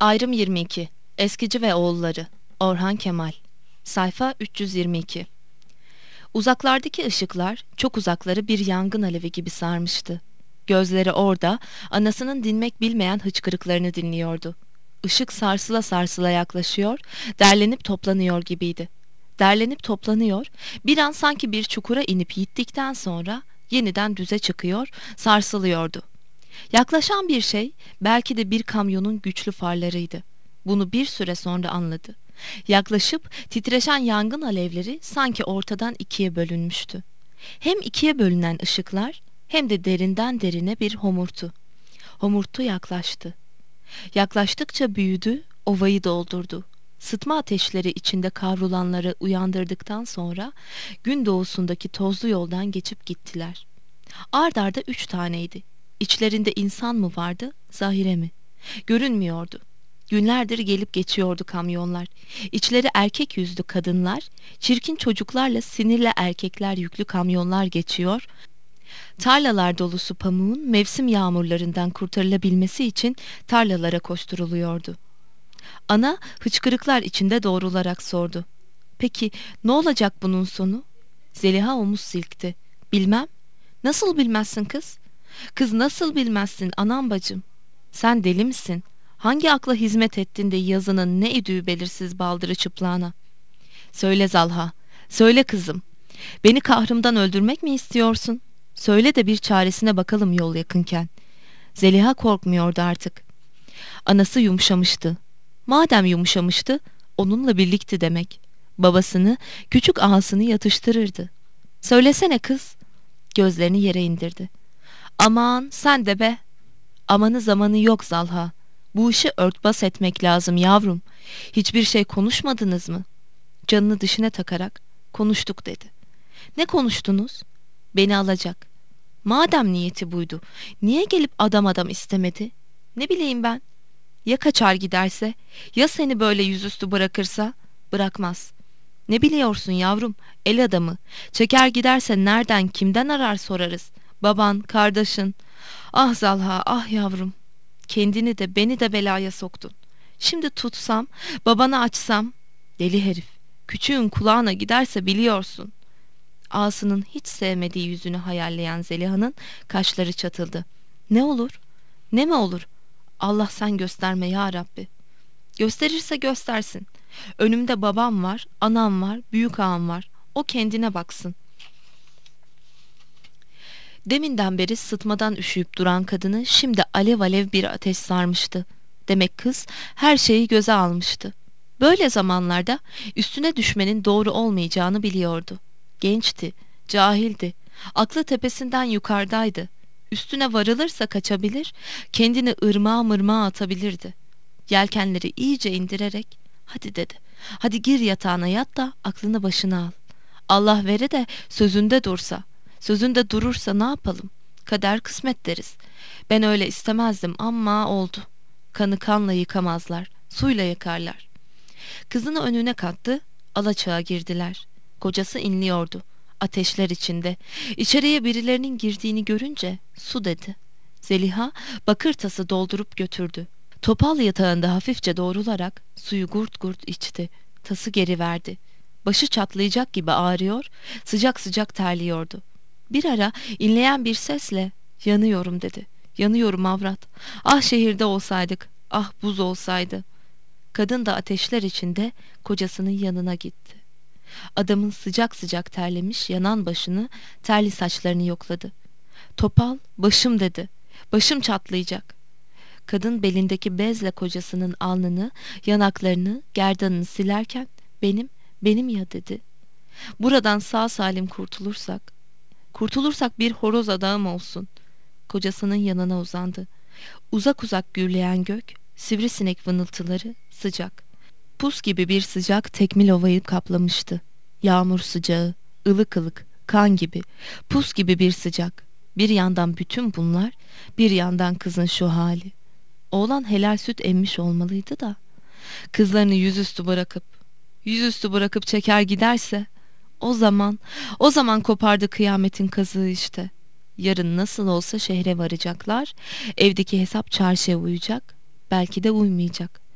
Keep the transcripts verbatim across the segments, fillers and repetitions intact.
Ayrım yirmi iki. Eskici ve Oğulları. Orhan Kemal. Sayfa üç yüz yirmi iki. Uzaklardaki ışıklar çok uzakları bir yangın alevi gibi sarmıştı. Gözleri orada, anasının dinmek bilmeyen hıçkırıklarını dinliyordu. Işık sarsıla sarsıla yaklaşıyor, derlenip toplanıyor gibiydi. Derlenip toplanıyor, bir an sanki bir çukura inip yittikten sonra yeniden düze çıkıyor, sarsılıyordu. Yaklaşan bir şey belki de bir kamyonun güçlü farlarıydı. Bunu bir süre sonra anladı. Yaklaşıp titreşen yangın alevleri sanki ortadan ikiye bölünmüştü. Hem ikiye bölünen ışıklar hem de derinden derine bir homurtu. Homurtu yaklaştı. Yaklaştıkça büyüdü, ovayı doldurdu. Sıtma ateşleri içinde kavrulanları uyandırdıktan sonra gün doğusundaki tozlu yoldan geçip gittiler. Ard arda üç taneydi. İçlerinde insan mı vardı, zahire mi? Görünmüyordu. Günlerdir gelip geçiyordu kamyonlar. İçleri erkek yüzlü kadınlar, çirkin çocuklarla sinirli erkekler yüklü kamyonlar geçiyor. Tarlalar dolusu pamuğun mevsim yağmurlarından kurtarılabilmesi için tarlalara koşturuluyordu. Ana hıçkırıklar içinde doğrularak sordu. Peki ne olacak bunun sonu? Zeliha omuz silkti. Bilmem. Nasıl bilmezsin kız? Kız nasıl bilmezsin anam bacım? Sen deli misin? Hangi akla hizmet ettin de yazının ne idüğü belirsiz baldırı çıplağına? Söyle Zalha, söyle kızım. Beni kahrımdan öldürmek mi istiyorsun? Söyle de bir çaresine bakalım yol yakınken. Zeliha korkmuyordu artık. Anası yumuşamıştı. Madem yumuşamıştı, onunla birlikti demek. Babasını, küçük ağasını yatıştırırdı. Söylesene kız. Gözlerini yere indirdi. Aman sen de be. Amanı zamanı yok Zalha. Bu işi örtbas etmek lazım yavrum. Hiçbir şey konuşmadınız mı? Canını dışına takarak konuştuk dedi. Ne konuştunuz? Beni alacak. Madem niyeti buydu, niye gelip adam adam istemedi? Ne bileyim ben. Ya kaçar giderse? Ya seni böyle yüzüstü bırakırsa? Bırakmaz. Ne biliyorsun yavrum? El adamı. Çeker giderse nereden kimden arar sorarız. Baban, kardeşin. Ah Zalha, ah yavrum. Kendini de beni de belaya soktun. Şimdi tutsam, babana açsam. Deli herif. Küçüğün kulağına giderse biliyorsun. Ağasının hiç sevmediği yüzünü hayalleyen Zeliha'nın kaşları çatıldı. Ne olur? Ne mi olur? Allah sen gösterme ya Rabbi. Gösterirse göstersin. Önümde babam var, anam var, büyük ağam var. O kendine baksın. Deminden beri sıtmadan üşüyüp duran kadını şimdi alev alev bir ateş sarmıştı. Demek kız her şeyi göze almıştı. Böyle zamanlarda üstüne düşmenin doğru olmayacağını biliyordu. Gençti, cahildi, aklı tepesinden yukarıdaydı. Üstüne varılırsa kaçabilir, kendini ırmağa mırmağa atabilirdi. Yelkenleri iyice indirerek, hadi dedi, hadi gir yatağına yat da aklını başına al. Allah vere de sözünde dursa, sözünde durursa ne yapalım? Kader kısmet deriz. Ben öyle istemezdim ama oldu. Kanı kanla yıkamazlar, suyla yıkarlar. Kızını önüne kattı, alaçağa girdiler. Kocası inliyordu, ateşler içinde. İçeriye birilerinin girdiğini görünce su dedi. Zeliha bakır tası doldurup götürdü. Topal yatağında hafifçe doğrularak suyu gurt gurt içti. Tası geri verdi. Başı çatlayacak gibi ağrıyor, sıcak sıcak terliyordu. Bir ara inleyen bir sesle yanıyorum dedi. Yanıyorum avrat. Ah şehirde olsaydık, ah buz olsaydı. Kadın da ateşler içinde kocasının yanına gitti. Adamın sıcak sıcak terlemiş yanan başını, terli saçlarını yokladı. Topal, başım dedi. Başım çatlayacak. Kadın belindeki bezle kocasının alnını, yanaklarını, gerdanını silerken benim, benim ya dedi. Buradan sağ salim kurtulursak, kurtulursak bir horoz adağım olsun. Kocasının yanına uzandı. Uzak uzak gürleyen gök, sivrisinek vınıltıları sıcak. Pus gibi bir sıcak tekmil ovayı kaplamıştı. Yağmur sıcağı, ılık ılık, kan gibi, pus gibi bir sıcak. Bir yandan bütün bunlar, bir yandan kızın şu hali. Oğlan helal süt emmiş olmalıydı da. Kızlarını yüzüstü bırakıp, yüzüstü bırakıp çeker giderse, o zaman, o zaman kopardı kıyametin kazığı işte. Yarın nasıl olsa şehre varacaklar, evdeki hesap çarşıya uyacak, belki de uymayacak.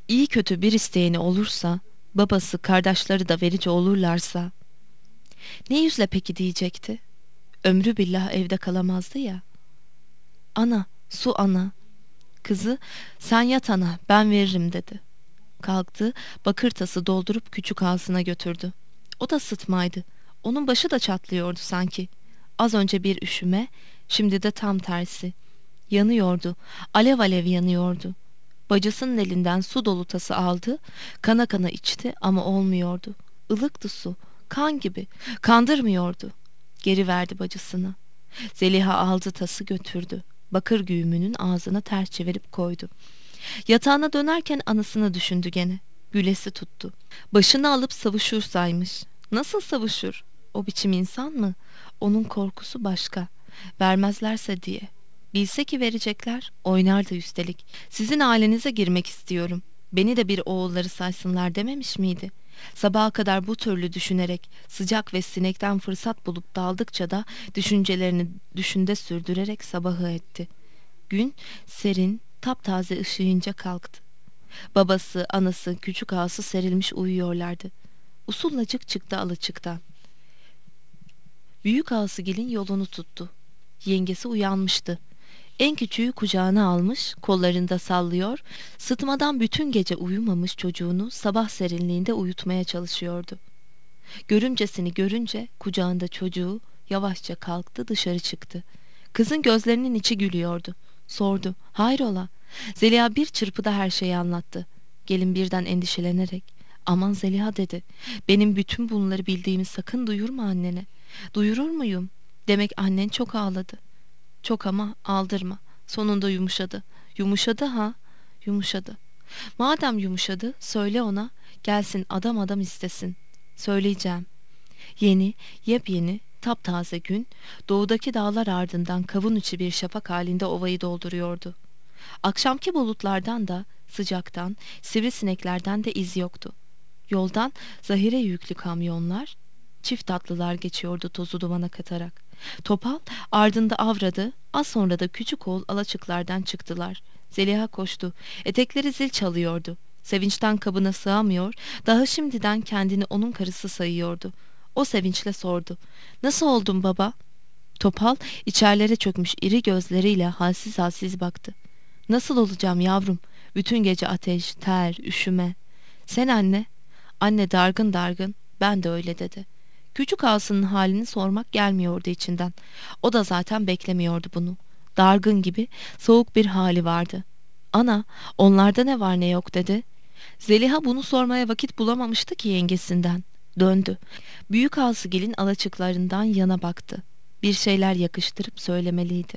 İyi kötü bir isteğini olursa, babası kardeşleri de verici olurlarsa, ne yüzle peki diyecekti? Ömrü billah evde kalamazdı ya. Ana, su ana. Kızı, sen yat ana, ben veririm dedi. Kalktı, bakır tası doldurup küçük ağzına götürdü. O da sıtmaydı. Onun başı da çatlıyordu sanki. Az önce bir üşüme, şimdi de tam tersi. Yanıyordu, alev alev yanıyordu. Bacısının elinden su dolu tası aldı, kana kana içti ama olmuyordu. Ilıktı su, kan gibi, kandırmıyordu. Geri verdi bacısına. Zeliha aldı tası götürdü. Bakır güğümünün ağzına ters çevirip koydu. Yatağına dönerken anısını düşündü gene. Gülesi tuttu. Başını alıp savuşursaymış. Nasıl savuşur? O biçim insan mı? Onun korkusu başka. Vermezlerse diye. Bilse ki verecekler, oynardı üstelik. Sizin ailenize girmek istiyorum. Beni de bir oğulları saysınlar dememiş miydi? Sabaha kadar bu türlü düşünerek, sıcak ve sinekten fırsat bulup daldıkça da düşüncelerini düşünde sürdürerek sabahı etti. Gün serin, taptaze ışığınca kalktı. Babası, anası, küçük ağası serilmiş uyuyorlardı. Usullacık çıktı alaçıktan. Büyük ağasıgilin yolunu tuttu. Yengesi uyanmıştı. En küçüğü kucağına almış, kollarında sallıyor, sıtmadan bütün gece uyumamış çocuğunu sabah serinliğinde uyutmaya çalışıyordu. Görümcesini görünce kucağında çocuğu yavaşça kalktı, dışarı çıktı. Kızın gözlerinin içi gülüyordu. Sordu, hayrola? Zeliha bir çırpıda her şeyi anlattı. Gelin birden endişelenerek, aman Zeliha dedi, benim bütün bunları bildiğimi sakın duyurma annene. Duyurur muyum? Demek annen çok ağladı. Çok ama aldırma. Sonunda yumuşadı. Yumuşadı ha? Yumuşadı. Madem yumuşadı, söyle ona, gelsin adam adam istesin. Söyleyeceğim. Yeni, yepyeni, taptaze gün, doğudaki dağlar ardından kavun içi bir şafak halinde ovayı dolduruyordu. Akşamki bulutlardan da, sıcaktan, sivrisineklerden de iz yoktu. Yoldan zahire yüklü kamyonlar, çift atlılar geçiyordu tozu dumana katarak. Topal ardında avradı, az sonra da küçük oğul alaçıklardan çıktılar. Zeliha koştu, etekleri zil çalıyordu. Sevinçten kabına sığamıyor, daha şimdiden kendini onun karısı sayıyordu. O sevinçle sordu, nasıl oldun baba? Topal içerlere çökmüş iri gözleriyle halsiz halsiz baktı. Nasıl olacağım yavrum? Bütün gece ateş, ter, üşüme. Sen anne? Anne dargın dargın, ben de öyle dedi. Küçük ağasının halini sormak gelmiyordu içinden. O da zaten beklemiyordu bunu. Dargın gibi soğuk bir hali vardı. Ana, onlarda ne var ne yok dedi. Zeliha bunu sormaya vakit bulamamıştı ki yengesinden. Döndü. Büyük ağasıgilin alaçıklarından yana baktı. Bir şeyler yakıştırıp söylemeliydi.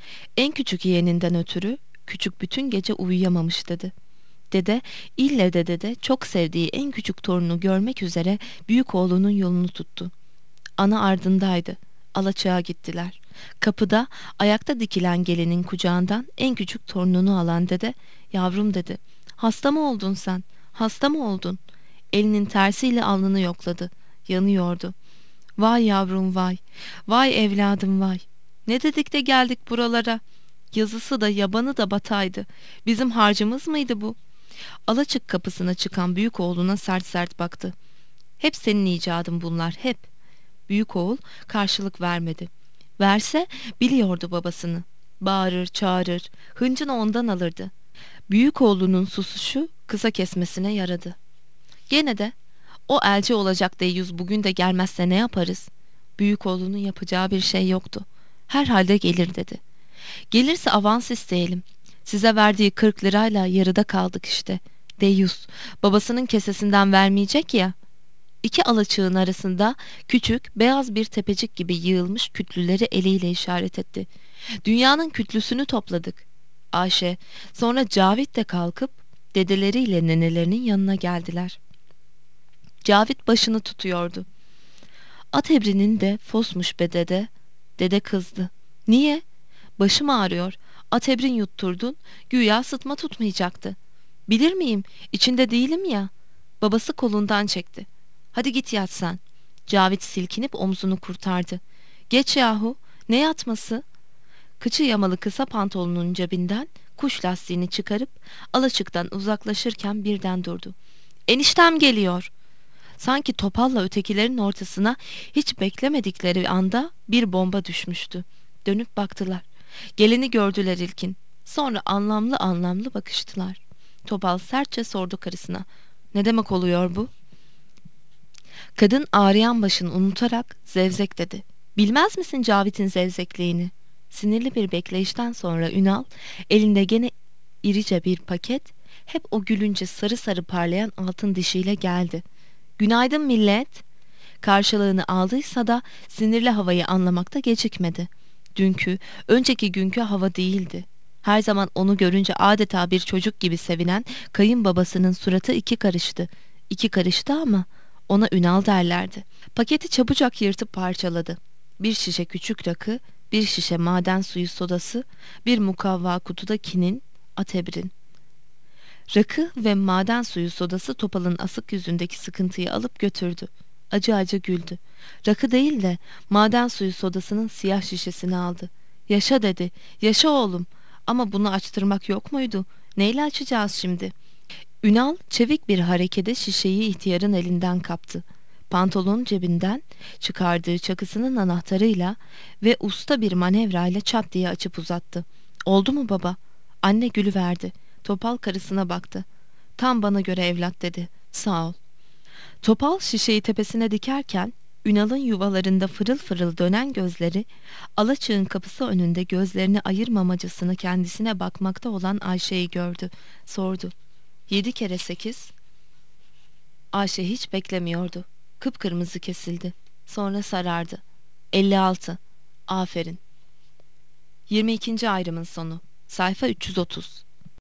En küçük yeğeninden ötürü küçük bütün gece uyuyamamış dedi. Dede, ille de dede çok sevdiği en küçük torununu görmek üzere büyük oğlunun yolunu tuttu. Ana ardındaydı. Alaçığa gittiler. Kapıda ayakta dikilen gelinin kucağından en küçük torununu alan dede, yavrum dedi. Hasta mı oldun sen? Hasta mı oldun? Elinin tersiyle alnını yokladı. Yanıyordu. Vay yavrum vay. Vay evladım vay. Ne dedik de geldik buralara. Yazısı da yabanı da bataydı. Bizim harcımız mıydı bu? Alaçık kapısına çıkan büyük oğluna sert sert baktı. Hep senin icadın bunlar, hep. Büyük oğul karşılık vermedi. Verse biliyordu babasını. Bağırır, çağırır, hıncını ondan alırdı. Büyük oğlunun susuşu kısa kesmesine yaradı. Gene de o elçi olacak deyyus bugün de gelmezse ne yaparız? Büyük oğlunun yapacağı bir şey yoktu. Herhalde gelir dedi. Gelirse avans isteyelim. Size verdiği kırk lirayla yarıda kaldık işte. Deyyus babasının kesesinden vermeyecek ya. İki alaçığın arasında küçük beyaz bir tepecik gibi yığılmış kütlüleri eliyle işaret etti. Dünyanın kütlüsünü topladık. Ayşe, sonra Cavit de kalkıp dedeleriyle nenelerinin yanına geldiler. Cavit başını tutuyordu. At ebrinin de fosmuş be dede. Dede kızdı. Niye? Başım ağrıyor. At ebrin yutturdun. Güya sıtma tutmayacaktı. Bilir miyim? İçinde değilim ya. Babası kolundan çekti. Hadi git yat sen. Cavit silkinip omzunu kurtardı. Geç yahu. Ne yatması? Kıçı yamalı kısa pantolonunun cebinden kuş lastiğini çıkarıp alaçıktan uzaklaşırken birden durdu. "Eniştem geliyor." Sanki Topal'la ötekilerin ortasına hiç beklemedikleri anda bir bomba düşmüştü. Dönüp baktılar. Geleni gördüler ilkin. Sonra anlamlı anlamlı bakıştılar. Topal sertçe sordu karısına. "Ne demek oluyor bu?" Kadın ağrıyan başını unutarak zevzek dedi. "Bilmez misin Cavit'in zevzekliğini?" Sinirli bir bekleyişten sonra Ünal elinde gene irice bir paket, hep o gülünce sarı sarı parlayan altın dişiyle geldi. "Günaydın millet." Karşılığını aldıysa da sinirli havayı anlamakta gecikmedi. Dünkü, önceki günkü hava değildi. Her zaman onu görünce adeta bir çocuk gibi sevinen kayınbabasının suratı iki karıştı. İki karıştı ama ona Ünal derlerdi. Paketi çabucak yırtıp parçaladı. Bir şişe küçük rakı, bir şişe maden suyu sodası, bir mukavva kutuda kinin, atebrin. Rakı ve maden suyu sodası Topal'ın asık yüzündeki sıkıntıyı alıp götürdü. Acı acı güldü. Rakı değil de maden suyu sodasının siyah şişesini aldı. "Yaşa," dedi. "Yaşa oğlum. Ama bunu açtırmak yok muydu? Neyle açacağız şimdi?" Ünal çevik bir harekede şişeyi ihtiyarın elinden kaptı. Pantolon cebinden çıkardığı çakısının anahtarıyla ve usta bir manevrayla çat diye açıp uzattı. "Oldu mu baba?" Anne gülüverdi. Topal karısına baktı. "Tam bana göre evlat," dedi. "Sağ ol." Topal şişeyi tepesine dikerken Ünal'ın yuvalarında fırıl fırıl dönen gözleri, alaçığın kapısı önünde gözlerini ayırmamacasına kendisine bakmakta olan Ayşe'yi gördü. Sordu. "Yedi kere sekiz?" Ayşe hiç beklemiyordu. Kıpkırmızı kesildi. Sonra sarardı. "Elli altı. Aferin." Yirmi ikinci ayrımın sonu. Sayfa üç yüz otuz.